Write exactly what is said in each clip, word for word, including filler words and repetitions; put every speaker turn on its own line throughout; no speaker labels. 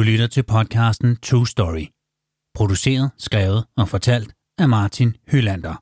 lytter til podcasten True Story. Produceret, skrevet og fortalt af Martin Hylander.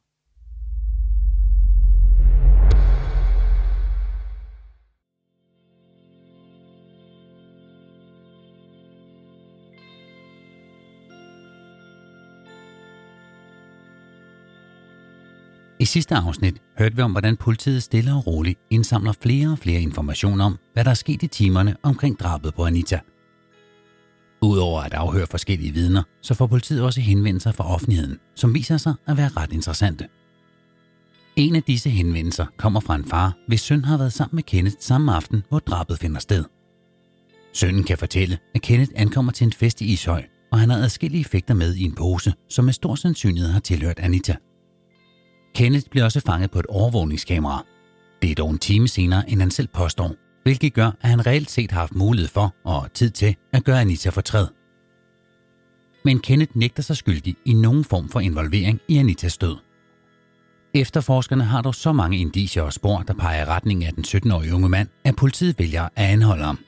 I sidste afsnit hørte vi om, hvordan politiet stille og roligt indsamler flere og flere informationer om, hvad der er sket i timerne omkring drabet på Anita. Udover at afhøre forskellige vidner, så får politiet også henvendelser fra offentligheden, som viser sig at være ret interessante. En af disse henvendelser kommer fra en far, hvis søn har været sammen med Kenneth samme aften, hvor drabet finder sted. Sønnen kan fortælle, at Kenneth ankommer til en fest i Ishøj, og han har adskillige effekter med i en pose, som med stor sandsynlighed har tilhørt Anita. Kenneth bliver også fanget på et overvågningskamera. Det er dog en time senere, end han selv påstår, hvilket gør, at han reelt set har haft mulighed for og tid til at gøre Anita fortræd. Men Kenneth nægter sig skyldig i nogen form for involvering i Anitas død. Efterforskerne har dog så mange indicier og spor, der peger i retning af den sytten-årige unge mand, at politiet vælger at anholde ham.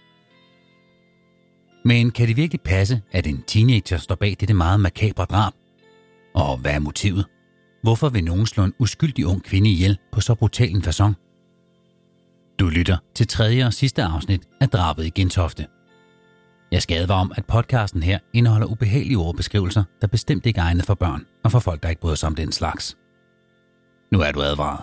Men kan det virkelig passe, at en teenager står bag dette meget makabre drab? Og hvad er motivet? Hvorfor vil nogen slå en uskyldig ung kvinde ihjel på så brutal en facon? Du lytter til tredje og sidste afsnit af Drabet i Gentofte. Jeg skal advare om, at podcasten her indeholder ubehagelige ordbeskrivelser, der bestemt ikke er egnet for børn og for folk, der ikke bryder sig om den slags. Nu er du advaret.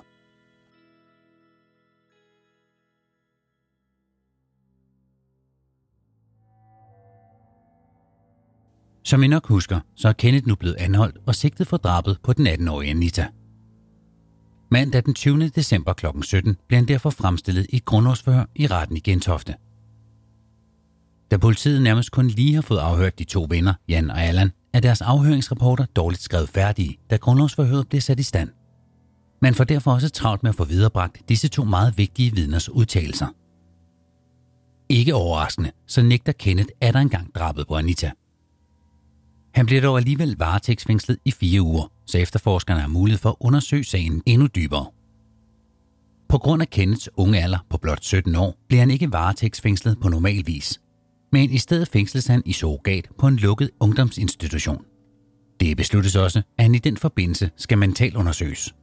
Som I nok husker, så er Kenneth nu blevet anholdt og sigtet for drabet på den atten-årige Anita. Mandag den tyvende december klokken sytten blev han derfor fremstillet i et grundlovsforhør i retten i Gentofte. Da politiet nærmest kun lige har fået afhørt de to venner, Jan og Allan, er deres afhøringsrapporter dårligt skrevet færdige, da grundlovsforhøret bliver sat i stand. Man får derfor også travlt med at få viderebragt disse to meget vigtige vidners udtalelser. Ikke overraskende, så nægter Kenneth atter engang drabet på Anita. Han bliver dog alligevel varetægtsfængslet i fire uger, så efterforskerne har mulighed for at undersøge sagen endnu dybere. På grund af Kenneths unge alder på blot sytten år, bliver han ikke varetægtsfængslet på normal vis, men i stedet fængsles han i surrogat på en lukket ungdomsinstitution. Det besluttes også, at han i den forbindelse skal mentalt undersøges.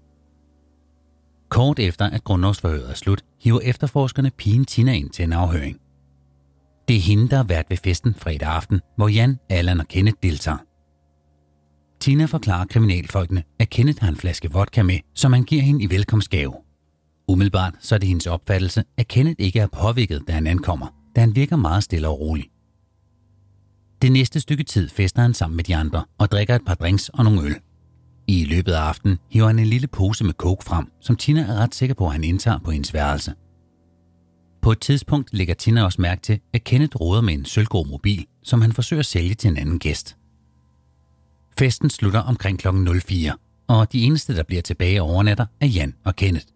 Kort efter at grundlovsforhøret er slut, hiver efterforskerne pigen Tina ind til en afhøring. Det er hende, der har været ved festen fredag aften, hvor Jan, Allan og Kenneth deltager. Tina forklarer kriminalfolkene, at Kenneth har en flaske vodka med, som han giver hende i velkomstgave. Umiddelbart så er det hendes opfattelse, at Kenneth ikke er påvirket, da han ankommer, da han virker meget stille og rolig. Det næste stykke tid fester han sammen med de andre og drikker et par drinks og nogle øl. I løbet af aftenen hiver han en lille pose med coke frem, som Tina er ret sikker på, at han indtager på hendes værelse. På et tidspunkt lægger Tina også mærke til, at Kenneth råder med en sølvgrå mobil, som han forsøger at sælge til en anden gæst. Festen slutter omkring klokken nul fire, og de eneste, der bliver tilbage og overnatter, er Jan og Kenneth.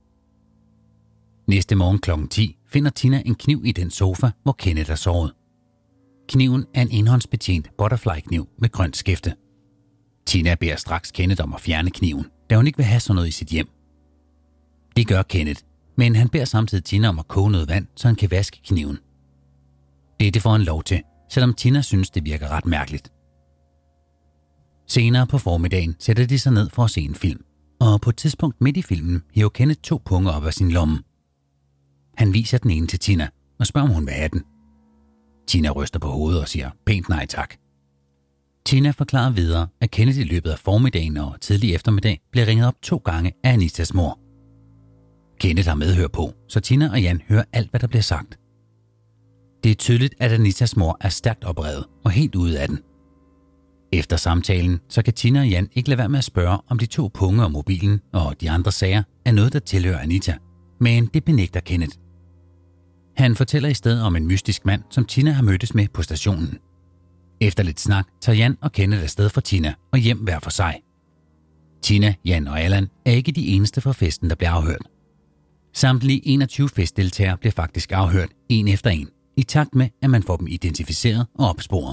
Næste morgen klokken ti finder Tina en kniv i den sofa, hvor Kenneth er sovet. Kniven er en enhåndsbetjent butterfly-kniv med grønt skæfte. Tina beder straks Kenneth om at fjerne kniven, da hun ikke vil have sådan noget i sit hjem. Det gør Kenneth, men han beder samtidig Tina om at koge noget vand, så han kan vaske kniven. Dette får han lov til, selvom Tina synes, det virker ret mærkeligt. Senere på formiddagen sætter de sig ned for at se en film, og på et tidspunkt midt i filmen hiver Kenneth to punge op af sin lomme. Han viser den ene til Tina og spørger, om hun vil have den. Tina ryster på hovedet og siger pænt nej tak. Tina forklarer videre, at Kenneth i løbet af formiddagen og tidlig eftermiddag bliver ringet op to gange af Anitas mor. Kenneth har medhør på, så Tina og Jan hører alt, hvad der bliver sagt. Det er tydeligt, at Anitas mor er stærkt oprevet og helt ude af den. Efter samtalen, så kan Tina og Jan ikke lade være med at spørge, om de to punge og mobilen og de andre sager er noget, der tilhører Anita, men det benægter Kenneth. Han fortæller i stedet om en mystisk mand, som Tina har mødtes med på stationen. Efter lidt snak tager Jan og Kenneth afsted fra Tina og hjem hver for sig. Tina, Jan og Allan er ikke de eneste fra festen, der bliver afhørt. Samtlige enogtyve festdeltagere bliver faktisk afhørt en efter en, i takt med, at man får dem identificeret og opsporet.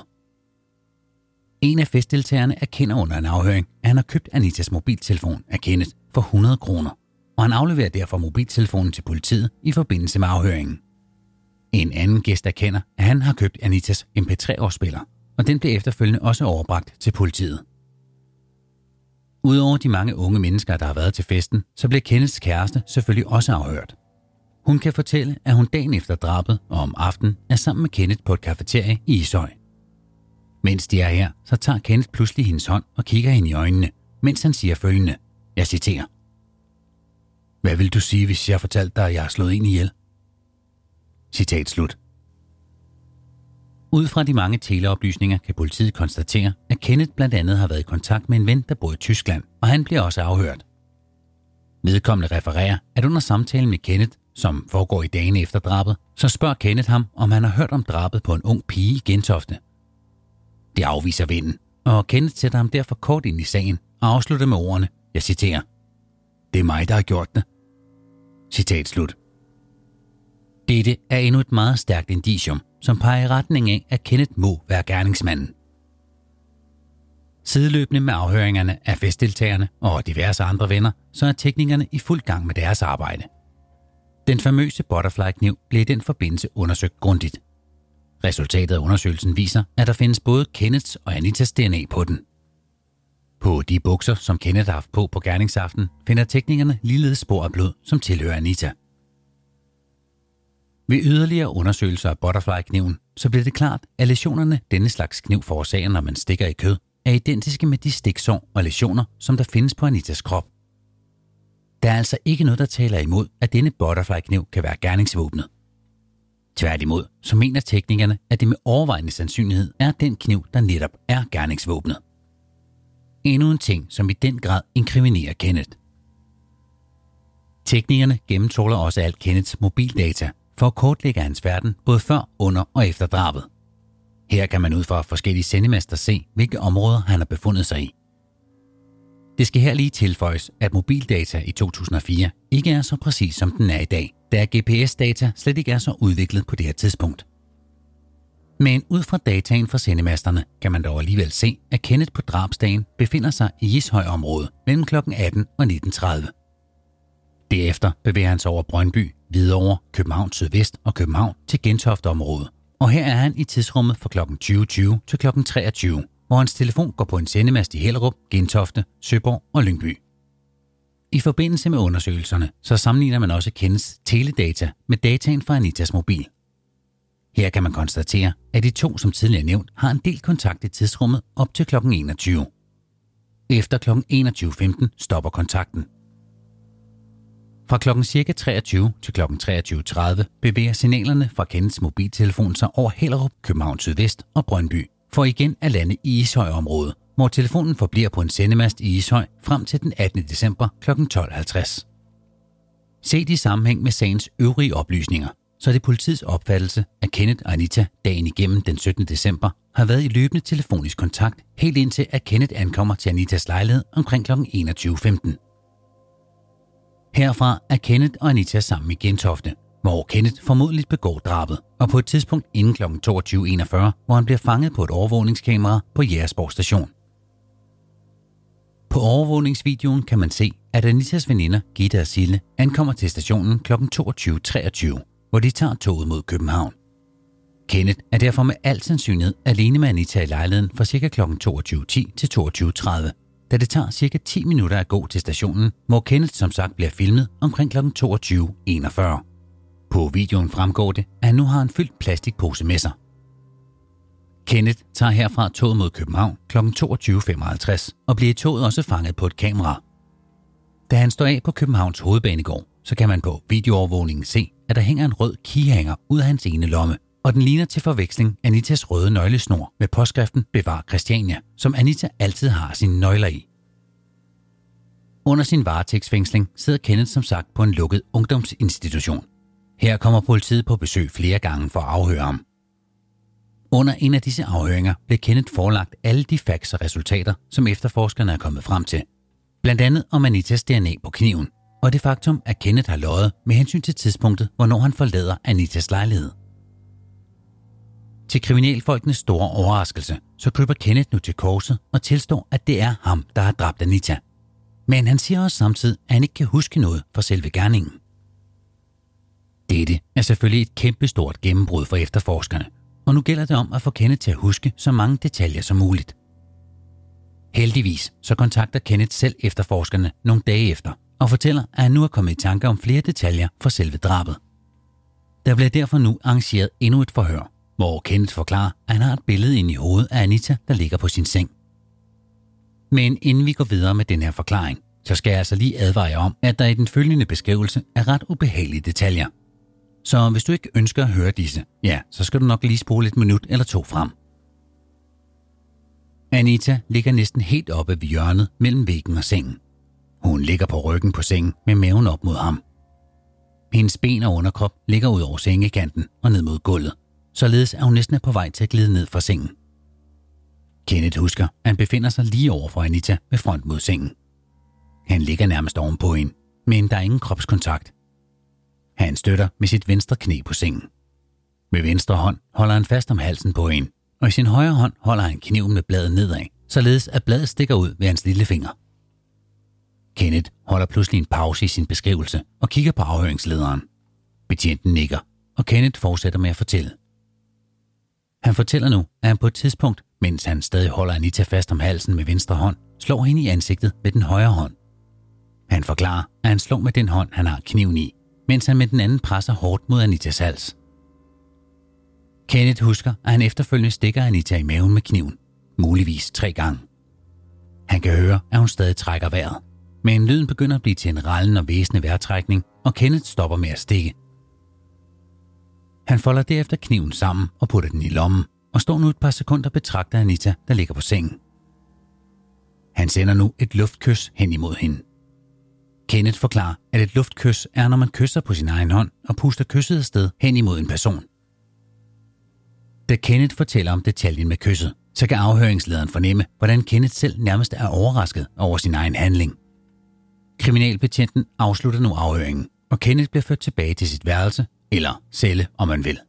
En af festdeltagerne erkender under en afhøring, at han har købt Anitas mobiltelefon af Kenneth for hundrede kroner, og han afleverer derfor mobiltelefonen til politiet i forbindelse med afhøringen. En anden gæst erkender, at han har købt Anitas M P tre-afspiller, og den blev efterfølgende også overbragt til politiet. Udover de mange unge mennesker, der har været til festen, så blev Kenneths kæreste selvfølgelig også afhørt. Hun kan fortælle, at hun dagen efter drabet og om aftenen er sammen med Kenneth på et kafeterie i Ishøj. Mens de er her, så tager Kenneth pludselig hendes hånd og kigger hende i øjnene, mens han siger følgende, jeg citerer: Hvad vil du sige, hvis jeg fortalte dig, at jeg har slået en ihjel? Citat slut. Ud fra de mange teleoplysninger kan politiet konstatere, at Kenneth blandt andet har været i kontakt med en ven, der bor i Tyskland, og han bliver også afhørt. Vedkommende refererer, at under samtalen med Kenneth, som foregår i dagene efter drabet, så spørger Kenneth ham, om han har hørt om drabet på en ung pige i Gentofte. Det afviser vennen, og Kenneth sætter ham derfor kort ind i sagen og afslutter med ordene, jeg citerer: Det er mig, der har gjort det. Citat slut. Dette er endnu et meget stærkt indicium, som peger i retning af, at Kenneth må være gerningsmanden. Sideløbende med afhøringerne af festdeltagerne og diverse andre venner, så er teknikerne i fuld gang med deres arbejde. Den famøse butterfly-kniv blev i den forbindelse undersøgt grundigt. Resultatet af undersøgelsen viser, at der findes både Kenneths og Anitas D N A på den. På de bukser, som Kenneth har haft på på gerningsaften, finder teknikerne ligeledes spor af blod, som tilhører Anita. Ved yderligere undersøgelser af butterfly-kniven, så bliver det klart, at læsionerne denne slags kniv forårsager, når man stikker i kød, er identiske med de stiksår og læsioner, som der findes på Anitas krop. Der er altså ikke noget, der taler imod, at denne butterfly-kniv kan være gerningsvåbnet. Tværtimod, så mener teknikerne, at det med overvejende sandsynlighed er den kniv, der netop er gerningsvåbnet. Endnu en ting, som i den grad inkriminerer Kenneth. Teknikerne gennemtråler også alt Kenneths mobildata for at kortlægge hans verden både før, under og efter drabet. Her kan man ud fra forskellige sendemaster se, hvilke områder han har befundet sig i. Det skal her lige tilføjes, at mobildata i to tusind og fire ikke er så præcis som den er i dag, da G P S-data slet ikke er så udviklet på det her tidspunkt. Men ud fra dataen fra sendemasterne kan man dog alligevel se, at Kenneth på drabsdagen befinder sig i Ishøj-området mellem klokken atten og nitten tredive. Derefter bevæger han sig over Brøndby, Hvidovre, København Sydvest og København til Gentofte-området. Og her er han i tidsrummet fra klokken tyve tyve til klokken treogtyve, hvor hans telefon går på en sendemast i Hellerup, Gentofte, Søborg og Lyngby. I forbindelse med undersøgelserne, så sammenligner man også Kenneths teledata med dataen fra Anitas mobil. Her kan man konstatere, at de to, som tidligere nævnt, har en del kontakt i tidsrummet op til klokken enogtyve. Efter klokken enogtyve femten stopper kontakten. Fra klokken cirka treogtyve til klokken treogtyve tredive bevæger signalerne fra Kenneths mobiltelefon sig over Hellerup, København Sydvest og Brøndby, for igen at lande i Ishøj-området, hvor telefonen forbliver på en sendemast i Ishøj frem til den attende december klokken tolv halvtreds. Set i sammenhæng med sagens øvrige oplysninger, så er det politiets opfattelse, at Kenneth og Anita dagen igennem den syttende december har været i løbende telefonisk kontakt, helt indtil at Kenneth ankommer til Anitas lejlighed omkring klokken enogtyve femten. Herfra er Kenneth og Anita sammen i Gentofte, hvor Kenneth formodentlig begår drabet, og på et tidspunkt inden klokken toogtyve enogfyrre, hvor han bliver fanget på et overvågningskamera på Jægersborg Station. På overvågningsvideoen kan man se, at Anitas veninder Gitte og Sille ankommer til stationen klokken toogtyve treogtyve, hvor de tager toget mod København. Kenneth er derfor med al sandsynlighed alene med Anita i lejligheden fra ca. klokken toogtyve ti til toogtyve tredive, da det tager ca. ti minutter at gå til stationen, hvor Kenneth som sagt bliver filmet omkring klokken toogtyve enogfyrre. På videoen fremgår det, at han nu har en fyldt plastikpose med sig. Kenneth tager herfra toget mod København klokken toogtyve femoghalvtreds og bliver i toget også fanget på et kamera. Da han står af på Københavns Hovedbanegård, så kan man på videoovervågningen se, at der hænger en rød keyhanger ud af hans ene lomme, og den ligner til forveksling Anitas røde nøglesnor med påskriften Bevar Christiania, som Anita altid har sine nøgler i. Under sin varetægtsfængsling sidder Kenneth som sagt på en lukket ungdomsinstitution. Her kommer politiet på besøg flere gange for at afhøre ham. Under en af disse afhøringer blev Kenneth forelagt alle de facts og resultater, som efterforskerne er kommet frem til. Blandt andet om Anitas D N A på kniven, og det faktum, at Kenneth har løjet med hensyn til tidspunktet, hvornår han forlader Anitas lejlighed. Til kriminalfolkenes store overraskelse, så kryber Kenneth nu til korset og tilstår, at det er ham, der har dræbt Anita. Men han siger også samtidig, at han ikke kan huske noget fra selve gerningen. Dette er selvfølgelig et kæmpestort gennembrud for efterforskerne, og nu gælder det om at få Kenneth til at huske så mange detaljer som muligt. Heldigvis så kontakter Kenneth selv efterforskerne nogle dage efter og fortæller, at han nu er kommet i tanke om flere detaljer fra selve drabet. Der bliver derfor nu arrangeret endnu et forhør, hvor Kenneth forklarer, at han har et billede inde i hovedet af Anita, der ligger på sin seng. Men inden vi går videre med den her forklaring, så skal jeg altså lige advare jer om, at der i den følgende beskrivelse er ret ubehagelige detaljer. Så hvis du ikke ønsker at høre disse, ja, så skal du nok lige spole et minut eller to frem. Anita ligger næsten helt oppe ved hjørnet mellem væggen og sengen. Hun ligger på ryggen på sengen med maven op mod ham. Hendes ben og underkrop ligger ud over sengekanten og ned mod gulvet, således er hun næsten er på vej til at glide ned fra sengen. Kenneth husker, at han befinder sig lige over for Anita med front mod sengen. Han ligger nærmest ovenpå hende, men der er ingen kropskontakt. Han støtter med sit venstre knæ på sengen. Med venstre hånd holder han fast om halsen på hende, og i sin højre hånd holder han kniven med bladet nedad, således at bladet stikker ud ved hans lille finger. Kenneth holder pludselig en pause i sin beskrivelse og kigger på afhøringslederen. Betjenten nikker, og Kenneth fortsætter med at fortælle. Han fortæller nu, at han på et tidspunkt, mens han stadig holder Anita fast om halsen med venstre hånd, slår hende i ansigtet med den højre hånd. Han forklarer, at han slår med den hånd, han har kniven i, mens han med den anden presser hårdt mod Anitas hals. Kenneth husker, at han efterfølgende stikker Anita i maven med kniven, muligvis tre gange. Han kan høre, at hun stadig trækker vejret, men lyden begynder at blive til en rallen og væsende vejrtrækning, og Kenneth stopper med at stikke. Han folder derefter kniven sammen og putter den i lommen, og står nu et par sekunder og betragter Anita, der ligger på sengen. Han sender nu et luftkys hen imod hende. Kenneth forklarer, at et luftkys er, når man kysser på sin egen hånd og puster kysset afsted hen imod en person. Da Kenneth fortæller om detaljen med kysset, så kan afhøringslederen fornemme, hvordan Kenneth selv nærmest er overrasket over sin egen handling. Kriminalbetjenten afslutter nu afhøringen, og Kenneth bliver ført tilbage til sit værelse, eller celle, om man vil.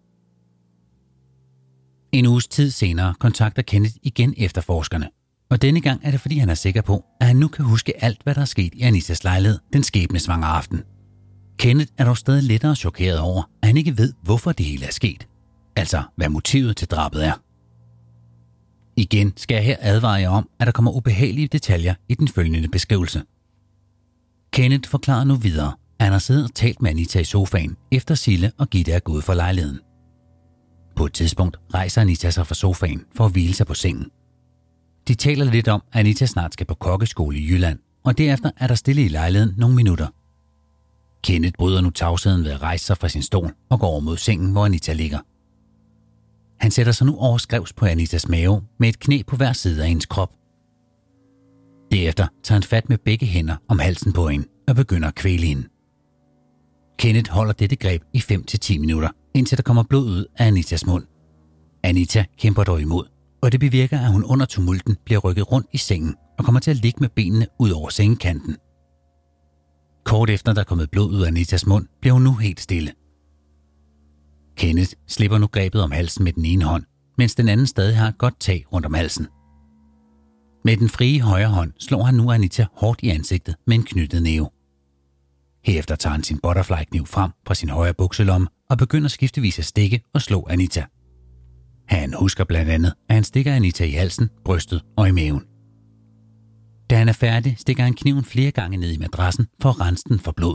En uges tid senere kontakter Kenneth igen efterforskerne, og denne gang er det, fordi han er sikker på, at han nu kan huske alt, hvad der er sket i Anitas lejlighed den skæbnesvangre aften. Kenneth er dog stadig lettere chokeret over, at han ikke ved, hvorfor det hele er sket. Altså, hvad motivet til drabet er. Igen skal jeg her advare jer om, at der kommer ubehagelige detaljer i den følgende beskrivelse. Kenneth forklarer nu videre, at han har siddet og talt med Anita i sofaen, efter Sille og Gitte er gået fra lejligheden. På et tidspunkt rejser Anita sig fra sofaen for at hvile sig på sengen. De taler lidt om, at Anita snart skal på kokkeskole i Jylland, og derefter er der stille i lejligheden nogle minutter. Kenneth bryder nu tavsheden ved at rejse sig fra sin stol og går over mod sengen, hvor Anita ligger. Han sætter sig nu overskrevs på Anitas mave med et knæ på hver side af hendes krop. Derefter tager han fat med begge hænder om halsen på hende og begynder at kvæle hende. Kenneth holder dette greb i fem til ti minutter, indtil der kommer blod ud af Anitas mund. Anita kæmper dog imod, og det bevirker, at hun under tumulten bliver rykket rundt i sengen og kommer til at ligge med benene ud over sengekanten. Kort efter der er kommet blod ud af Anitas mund, bliver hun nu helt stille. Kenneth slipper nu grebet om halsen med den ene hånd, mens den anden stadig har et godt tag rundt om halsen. Med den frie højre hånd slår han nu Anita hårdt i ansigtet med en knyttet næve. Herefter tager han sin butterfly-kniv frem fra sin højre bukselomme og begynder skiftevis at stikke og slå Anita. Han husker blandt andet, at han stikker Anita i halsen, brystet og i maven. Da han er færdig, stikker han kniven flere gange ned i madrassen for at rense den for blod.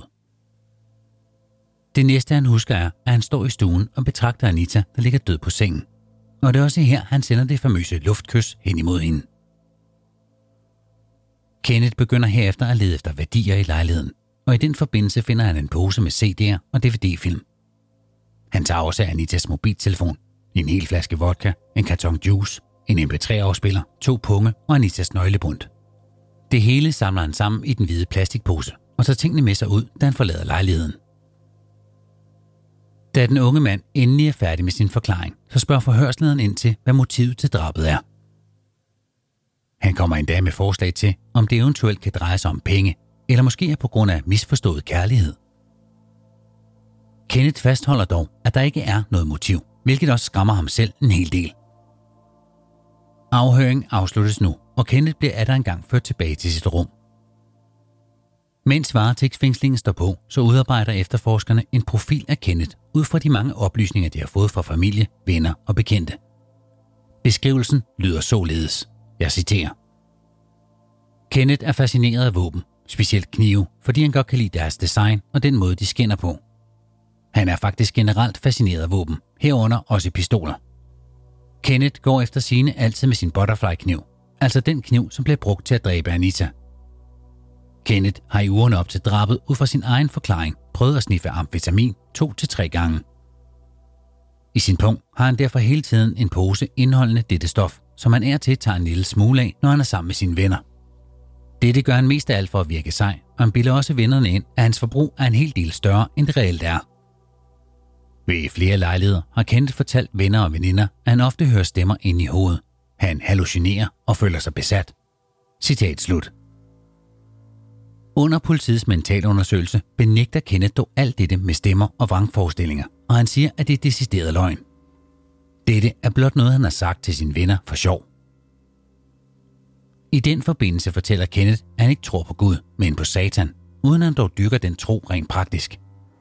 Det næste han husker er, at han står i stuen og betragter Anita, der ligger død på sengen. Og det er også her, han sender det famøse luftkys hen imod hende. Kenneth begynder herefter at lede efter værdier i lejligheden, og i den forbindelse finder han en pose med C D'er og D V D-film. Han tager også Anitas mobiltelefon, en hel flaske vodka, en karton juice, en M P tre afspiller, to punge og Anitas nøglebund. Det hele samler han sammen i den hvide plastikpose, og så tingene med sig ud, da han forlader lejligheden. Da den unge mand endelig er færdig med sin forklaring, så spørger forhørslederen ind til, hvad motivet til drabet er. Han kommer endda med forslag til, om det eventuelt kan dreje sig om penge, eller måske er på grund af misforstået kærlighed. Kenneth fastholder dog, at der ikke er noget motiv, hvilket også skræmmer ham selv en hel del. Afhøringen afsluttes nu, og Kenneth bliver atter engang ført tilbage til sit rum. Mens varetægtsfængslingen står på, så udarbejder efterforskerne en profil af Kenneth ud fra de mange oplysninger, de har fået fra familie, venner og bekendte. Beskrivelsen lyder således. Jeg citerer. Kenneth er fascineret af våben, specielt knive, fordi han godt kan lide deres design og den måde, de skinner på. Han er faktisk generelt fascineret af våben, herunder også pistoler. Kenneth går efter sigende altid med sin butterfly-kniv, altså den kniv, som blev brugt til at dræbe Anita. Kenneth har i ugerne op til drabet ud fra sin egen forklaring prøvet at sniffe amfetamin to til tre gange. I sin pung har han derfor hele tiden en pose indeholdende dette stof, som han er til tager en lille smule af, når han er sammen med sine venner. Dette gør han mest af alt for at virke sej, og han bilder også vennerne ind, at hans forbrug er en hel del større, end det reelt er. Ved flere lejligheder har Kenneth fortalt venner og veninder, at han ofte hører stemmer inde i hovedet. Han hallucinerer og føler sig besat. Citat slut. Under politiets mentalundersøgelse benægter Kenneth dog alt dette med stemmer og vrangforestillinger, og han siger, at det er decideret løgn. Dette er blot noget, han har sagt til sine venner for sjov. I den forbindelse fortæller Kenneth, at han ikke tror på Gud, men på Satan, uden han dog dyrker den tro rent praktisk.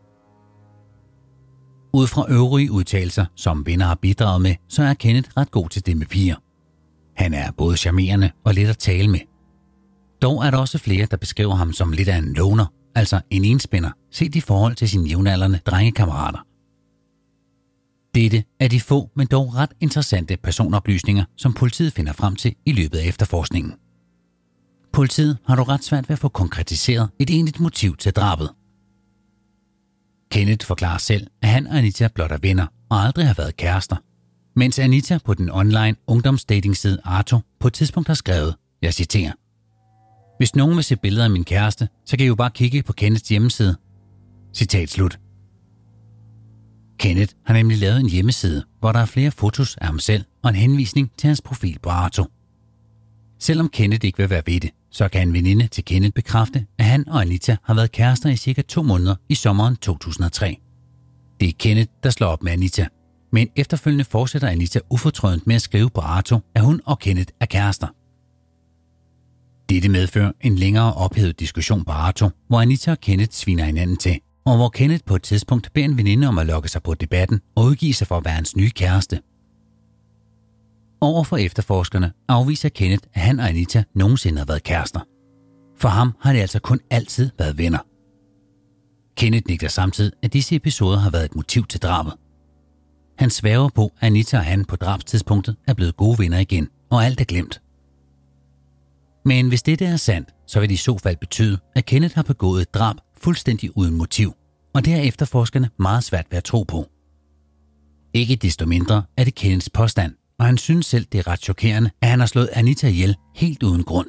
Ud fra øvrige udtalelser, som venner har bidraget med, så er Kenneth ret god til det med piger. Han er både charmerende og let at tale med. Dog er der også flere, der beskriver ham som lidt af en loner, altså en enspænder, set i forhold til sine jævnaldrende drengekammerater. Dette er de få, men dog ret interessante personoplysninger, som politiet finder frem til i løbet af efterforskningen. Politiet har dog ret svært ved at få konkretiseret et egentligt motiv til drabet. Kenneth forklarer selv, at han og Anita blot er venner og aldrig har været kærester, mens Anita på den online ungdomsdatingside Arto på et tidspunkt har skrevet, jeg citerer, hvis nogen vil se billeder af min kæreste, så kan I jo bare kigge på Kenneths hjemmeside. Citat slut. Kenneth har nemlig lavet en hjemmeside, hvor der er flere fotos af ham selv og en henvisning til hans profil på Arto. Selvom Kenneth ikke vil være ved det, så kan en veninde til Kenneth bekræfte, at han og Anita har været kærester i cirka to måneder i sommeren to tusind og tre. Det er Kenneth, der slår op med Anita, men efterfølgende fortsætter Anita ufortrødent med at skrive på Arto, at hun og Kenneth er kærester. Dette medfører en længere ophedet diskussion på Arto, hvor Anita og Kenneth sviner hinanden til, og hvor Kenneth på et tidspunkt beder en veninde om at logge sig på debatten og udgive sig for at være hans nye kæreste. Overfor efterforskerne afviser Kenneth, at han og Anita nogensinde har været kærester. For ham har det altså kun altid været venner. Kenneth nægter samtidig, at disse episoder har været et motiv til drabet. Han sværger på, at Anita og han på drabstidspunktet er blevet gode venner igen, og alt er glemt. Men hvis dette er sandt, så vil det i så fald betyde, at Kenneth har begået et drab fuldstændig uden motiv, og det er efterforskerne meget svært ved at tro på. Ikke desto mindre er det Kenneths påstand, og han synes selv, det er ret chokerende, at han har slået Anita ihjel helt uden grund.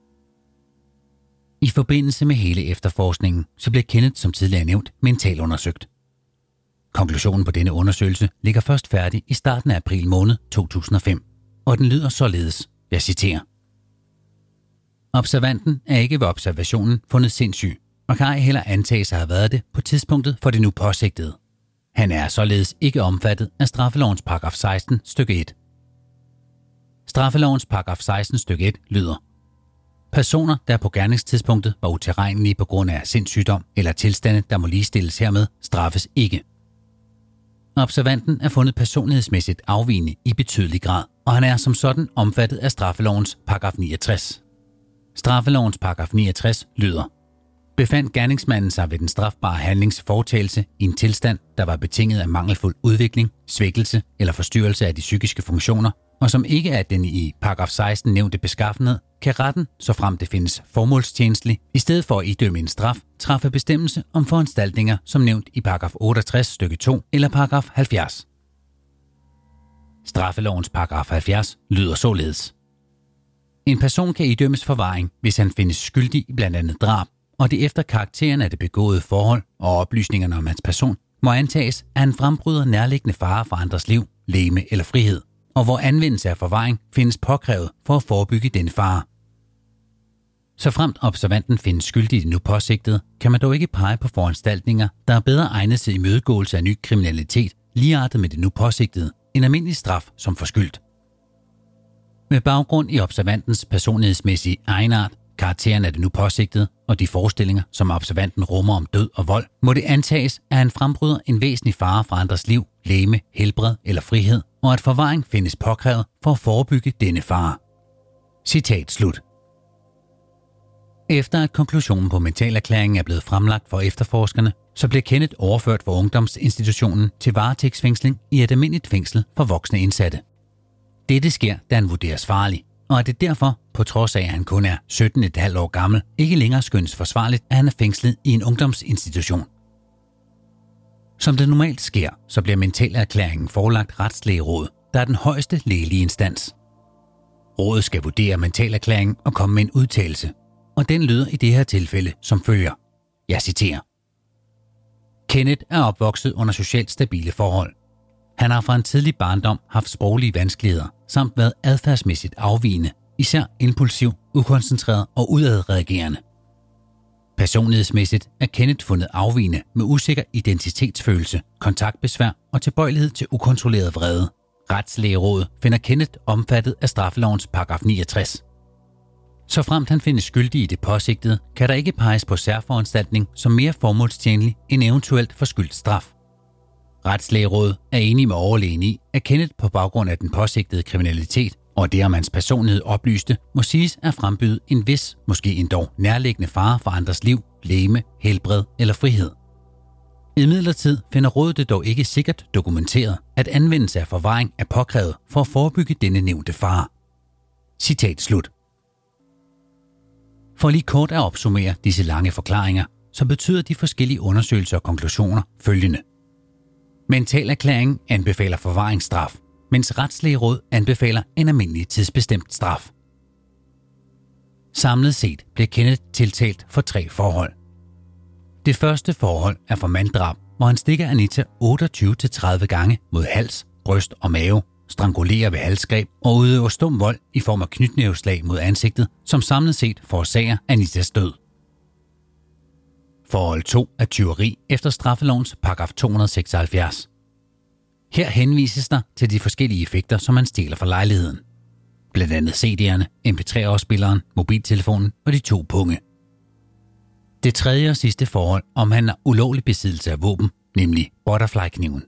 I forbindelse med hele efterforskningen, så bliver Kenneth som tidligere nævnt mentalundersøgt. Konklusionen på denne undersøgelse ligger først færdig i starten af april måned to tusind og fem, og den lyder således, jeg citerer. Observanten er ikke ved observationen fundet sindssyg, og kan ej heller antages at have været det på tidspunktet for det nu påsigtede. Han er således ikke omfattet af straffelovens paragraf seksten stykke et. Straffelovens paragraf seksten stykke et lyder: personer, der på gerningstidspunktet var utilregnelige på grund af sindssygdom eller tilstande, der må ligestilles hermed, straffes ikke. Observanten er fundet personlighedsmæssigt afvigende i betydelig grad, og han er som sådan omfattet af straffelovens paragraf niogtres. Straffelovens paragraf niogtres lyder: befandt gerningsmanden sig ved den strafbare handlings foretagelse i en tilstand, der var betinget af mangelfuld udvikling, svækkelse eller forstyrrelse af de psykiske funktioner, og som ikke er den i paragraf seksten nævnte beskaffenhed, kan retten, såfremt det findes formålstjenestelig, i stedet for at idømme en straf, træffe bestemmelse om foranstaltninger som nævnt i paragraf otteogtres stykke to eller paragraf halvfjerds. Straffelovens paragraf halvfjerds lyder således: en person kan idømmes forvaring, hvis han findes skyldig i blandt andet drab, og det efter karakteren af det begåede forhold og oplysningerne om hans person må antages, at han frembryder nærliggende fare for andres liv, legeme eller frihed, og hvor anvendelse af forvaring findes påkrævet for at forebygge denne fare. Såfremt observanten findes skyldig i det nu påsigtede, kan man dog ikke pege på foranstaltninger, der er bedre egnet til imødegåelse af ny kriminalitet, ligeartet med det nu påsigtede, en almindelig straf som forskyldt. Med baggrund i observantens personlighedsmæssige egenart, karakteren af det nu påsigtede og de forestillinger, som observanten rummer om død og vold, må det antages, at han frembryder en væsentlig fare for andres liv, legeme, helbred eller frihed, og at forvaring findes påkrævet for at forebygge denne fare. Citat slut. Efter at konklusionen på mentalerklæringen er blevet fremlagt for efterforskerne, så bliver Kenneth overført fra ungdomsinstitutionen til varetægtsfængsling i et almindeligt fængsel for voksne indsatte. Dette sker, da han vurderes farlig, og at det derfor, på trods af at han kun er sytten komma fem år gammel, ikke længere skønnes forsvarligt, at han er fængslet i en ungdomsinstitution. Som det normalt sker, så bliver mentalerklæringen forelagt Retslægerådet, der er den højeste lægelige instans. Rådet skal vurdere mentalerklæringen og komme med en udtalelse, og den lyder i det her tilfælde som følger. Jeg citerer. Kenneth er opvokset under socialt stabile forhold. Han har fra en tidlig barndom haft sproglige vanskeligheder, samt været adfærdsmæssigt afvigende, især impulsiv, ukoncentreret og udadreagerende. Personlighedsmæssigt er Kenneth fundet afvigende med usikker identitetsfølelse, kontaktbesvær og tilbøjelighed til ukontrolleret vrede. Retslægerådet finder Kenneth omfattet af straffelovens paragraf niogtres. Så fremt han findes skyldig i det påsigtede, kan der ikke peges på særforanstaltning som mere formålstjenlig end eventuelt forskyldt straf. Retslægerådet er enig med overlægen i, at Kenneth på baggrund af den påsigtede kriminalitet og det om hans personlighed oplyste, må siges at frembyde en vis, måske endog nærliggende fare for andres liv, legeme, helbred eller frihed. Imidlertid finder rådet det dog ikke sikkert dokumenteret, at anvendelse af forvaring er påkrævet for at forebygge denne nævnte fare. Citat slut. For lige kort at opsummere disse lange forklaringer, så betyder de forskellige undersøgelser og konklusioner følgende. Mentalerklæringen anbefaler forvaringsstraf, mens Retslægeråd anbefaler en almindelig tidsbestemt straf. Samlet set bliver Kenneth tiltalt for tre forhold. Det første forhold er for manddrab, hvor han stikker Anita otteogtyve til tredive gange mod hals, bryst og mave, strangulerer ved halsgreb og udøver stum vold i form af knytnæveslag mod ansigtet, som samlet set forårsager Anitas død. Forhold to er tyveri efter straffelovens paragraf to hundrede seksoghalvfjerds. Her henvises der til de forskellige effekter, som man stjæler fra lejligheden. Blandt andet C D'erne, M P tre-afspilleren, mobiltelefonen og de to punge. Det tredje og sidste forhold omhandler ulovlig besiddelse af våben, nemlig butterfly-kniven.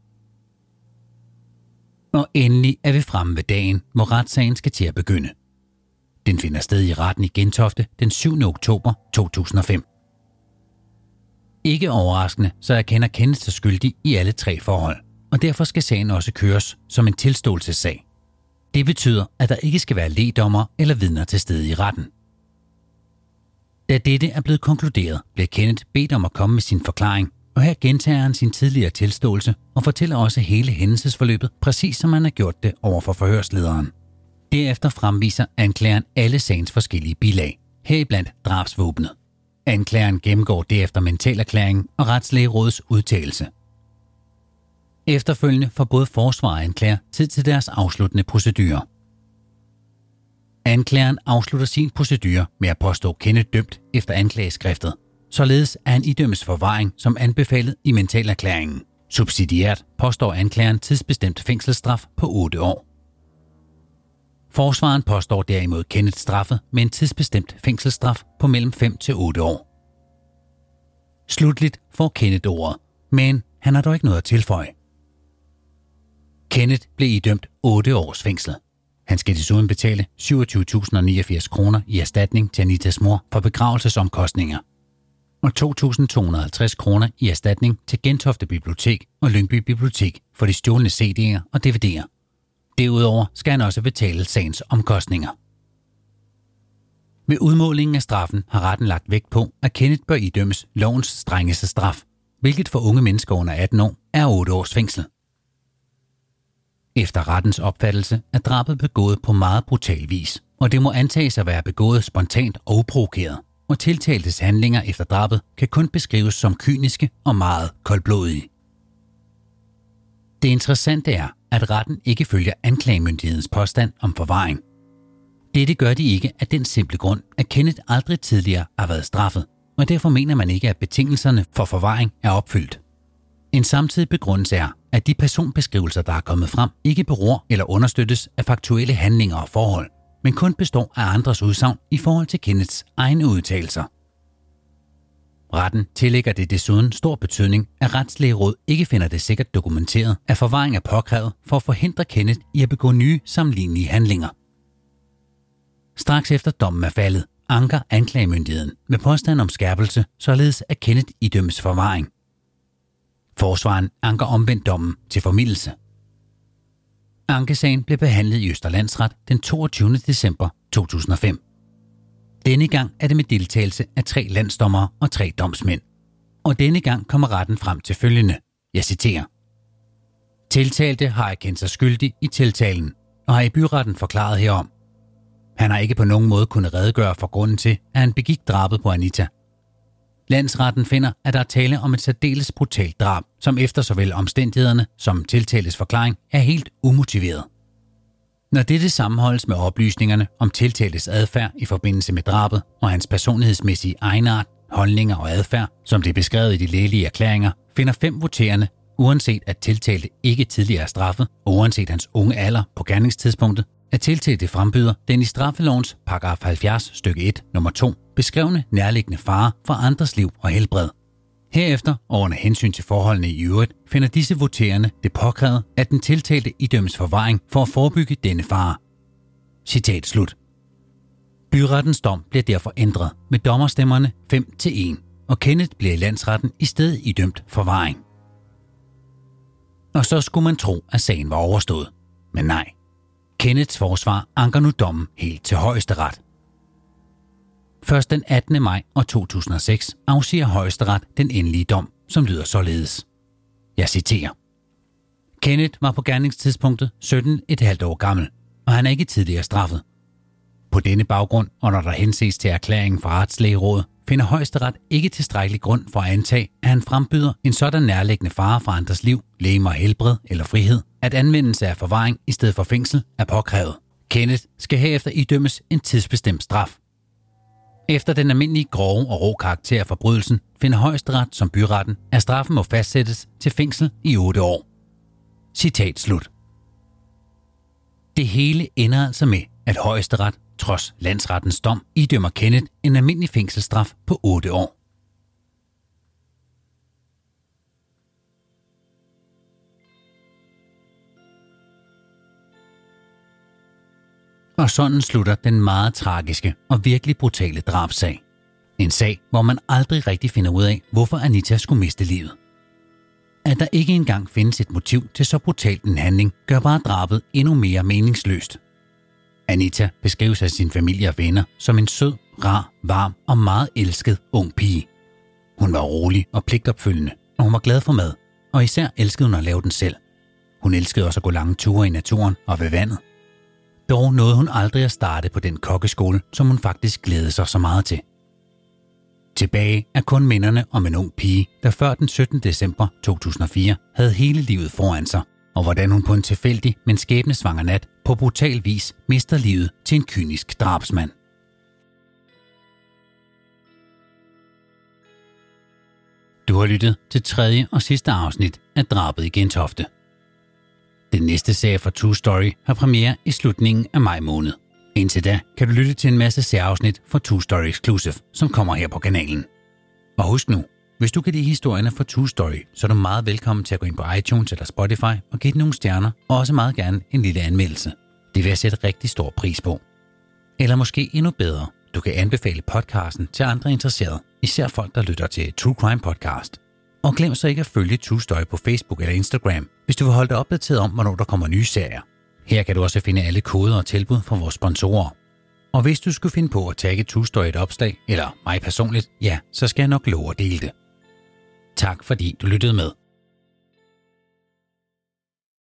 Og endelig er vi fremme ved dagen, hvor retssagen skal til at begynde. Den finder sted i retten i Gentofte den syvende oktober to tusind og fem. Ikke overraskende, så erkender Kenneth sig skyldig i alle tre forhold, og derfor skal sagen også køres som en tilståelsessag. Det betyder, at der ikke skal være lægdommer eller vidner til stede i retten. Da dette er blevet konkluderet, bliver Kenneth bedt om at komme med sin forklaring, og her gentager han sin tidligere tilståelse og fortæller også hele hændelsesforløbet, præcis som han har gjort det over for forhørslederen. Derefter fremviser anklageren alle sagens forskellige bilag, heriblandt drabsvåbnet. Anklageren gennemgår derefter mentalerklæringen og Retslægerådets udtalelse. Efterfølgende får både forsvar og anklager tid til deres afsluttende procedure. Anklageren afslutter sin procedure med at påstå Kenneth dømt efter anklageskriftet, således at han idømmes forvaring som anbefalet i mentalerklæringen. Subsidiært påstår anklageren tidsbestemt fængselsstraf på otte år. Forsvaren påstår derimod Kenneth straffet med en tidsbestemt fængselsstraf på mellem fem til otte år. Slutligt får Kenneth ordet, men han har dog ikke noget at tilføje. Kenneth blev idømt otte års fængsel. Han skal desuden betale syvogtyve tusind niogfirs kroner i erstatning til Anitas mor for begravelsesomkostninger og to tusind to hundrede og halvtreds kroner i erstatning til Gentofte Bibliotek og Lyngby Bibliotek for de stjålne C D'er og D V D'er. Derudover skal han også betale sagens omkostninger. Ved udmålingen af straffen har retten lagt vægt på, at Kenneth bør idømmes lovens strengeste straf, hvilket for unge mennesker under atten år er otte års fængsel. Efter rettens opfattelse er drabet begået på meget brutal vis, og det må antages at være begået spontant og uprovokeret, og tiltaltes handlinger efter drabet kan kun beskrives som kyniske og meget koldblodige. Det interessante er, at retten ikke følger anklagemyndighedens påstand om forvaring. Dette gør de ikke af den simple grund, at Kenneth aldrig tidligere har været straffet, og derfor mener man ikke, at betingelserne for forvaring er opfyldt. En samtidig begrundelse er, at de personbeskrivelser, der er kommet frem, ikke beror eller understøttes af faktuelle handlinger og forhold, men kun består af andres udsagn i forhold til Kenneths egne udtalelser. Retten tillægger det desuden stor betydning, at retslægeråd ikke finder det sikkert dokumenteret, at forvaring er påkrævet for at forhindre Kenneth i at begå nye sammenlignelige handlinger. Straks efter dommen er faldet, anker anklagemyndigheden med påstand om skærpelse, således at Kenneth idømmes forvaring. Forsvaren anker omvendt dommen til formildelse. Ankesagen blev behandlet i Østre Landsret den toogtyvende december to tusind og fem. Denne gang er det med deltagelse af tre landsdommere og tre domsmænd. Og denne gang kommer retten frem til følgende. Jeg citerer. Tiltalte har erkendt sig skyldig i tiltalen og har i byretten forklaret herom. Han har ikke på nogen måde kunnet redegøre for grunden til, at han begik drabet på Anita. Landsretten finder, at der er tale om et særdeles brutalt drab, som efter såvel omstændighederne som tiltaltes forklaring er helt umotiveret. Når dette sammenholdes med oplysningerne om tiltaltes adfærd i forbindelse med drabet og hans personlighedsmæssige egenart, holdninger og adfærd, som det er beskrevet i de lægelige erklæringer, finder fem voterende, uanset at tiltalte ikke tidligere er straffet, og uanset hans unge alder på gerningstidspunktet, at tiltalte frembyder den i straffelovens paragraf halvfjerds stykke et nummer to beskrevne nærliggende fare for andres liv og helbred. Herefter, og under hensyn til forholdene i øvrigt, finder disse voterende det påkrævet, at den tiltalte idømmes forvaring for at forebygge denne fare. Citat slut. Byrettens dom bliver derfor ændret med dommerstemmerne fem til en, og Kenneth bliver i landsretten i stedet idømt forvaring. Og så skulle man tro, at sagen var overstået. Men nej. Kenneths forsvar anker nu dommen helt til Højesteret. Først den attende maj to tusind og seks afsiger Højesteret den endelige dom, som lyder således. Jeg citerer. Kenneth var på gerningstidspunktet sytten komma fem år gammel, og han er ikke tidligere straffet. På denne baggrund, og når der henses til erklæringen fra retslægerådet, finder Højesteret ikke tilstrækkelig grund for at antage, at han frembyder en sådan nærliggende fare for andres liv, legeme og helbred eller frihed, at anvendelse af forvaring i stedet for fængsel er påkrævet. Kenneth skal herefter idømmes en tidsbestemt straf. Efter den almindelige grove og rå karakter af forbrydelsen, finder Højesteret som byretten, at straffen må fastsættes til fængsel i otte år. Citat slut. Det hele ender altså med, at Højesteret, trods landsrettens dom, idømmer Kenneth en almindelig fængselsstraf på otte år. Og sådan slutter den meget tragiske og virkelig brutale drabssag. En sag, hvor man aldrig rigtig finder ud af, hvorfor Anita skulle miste livet. At der ikke engang findes et motiv til så brutalt en handling, gør bare drabet endnu mere meningsløst. Anita beskrives af sin familie og venner som en sød, rar, varm og meget elsket ung pige. Hun var rolig og pligtopfyldende, og hun var glad for mad, og især elskede hun at lave den selv. Hun elskede også at gå lange ture i naturen og ved vandet. Dog nåede hun aldrig at starte på den kokkeskole, som hun faktisk glædede sig så meget til. Tilbage er kun minderne om en ung pige, der før den syttende december to tusind og fire havde hele livet foran sig, og hvordan hun på en tilfældig, men skæbnesvanger nat på brutal vis mister livet til en kynisk drabsmand. Du har lyttet til tredje og sidste afsnit af Drabet i Gentofte. Den næste serie fra True Story har premiere i slutningen af maj måned. Indtil da kan du lytte til en masse særafsnit fra True Story Exclusive, som kommer her på kanalen. Og husk nu, hvis du kan lide historierne fra True Story, så er du meget velkommen til at gå ind på iTunes eller Spotify og give den nogle stjerner, og også meget gerne en lille anmeldelse. Det vil jeg sætte rigtig stor pris på. Eller måske endnu bedre, du kan anbefale podcasten til andre interesserede, især folk, der lytter til True Crime Podcast. Og glem så ikke at følge True Story på Facebook eller Instagram, hvis du vil holde dig opdateret om, hvornår der kommer nye serier. Her kan du også finde alle koder og tilbud fra vores sponsorer. Og hvis du skulle finde på at tagge True Story et opslag, eller mig personligt, ja, så skal jeg nok love at dele det. Tak fordi du lyttede med.